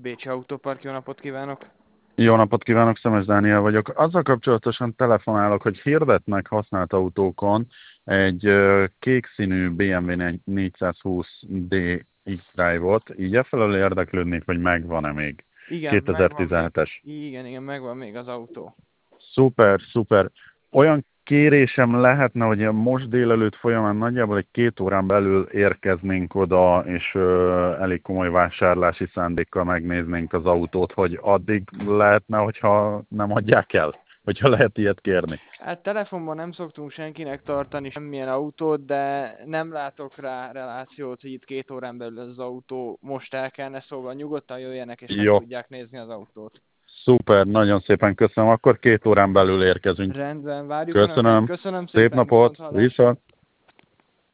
Bécsi Autópark, jó napot kívánok! Jó napot kívánok, Szemes Dániel vagyok. Azzal kapcsolatosan telefonálok, hogy hirdetnek használt autókon egy kék színű BMW 420D X-Drive-ot. Így e felől érdeklődnék, hogy megvan-e még. Igen, megvan még. 2017-es. Igen, megvan még az autó. Szuper, szuper. Olyan kérésem lehetne, hogy most délelőtt folyamán nagyjából egy 2 órán belül érkeznénk oda, és elég komoly vásárlási szándékkal megnéznénk az autót, hogy addig lehetne, hogyha nem adják el, hogyha lehet ilyet kérni. Hát telefonban nem szoktunk senkinek tartani semmilyen autót, de nem látok rá relációt, hogy itt 2 órán belül az autó most el kellene, szóval nyugodtan jöjjenek és meg Jó, tudják nézni az autót. szuper, nagyon szépen köszönöm. Akkor 2 órán belül érkezünk. Rendben, várjuk Önöket, Köszönöm, köszönöm szép szépen, napot, viszont hallásra! viszont.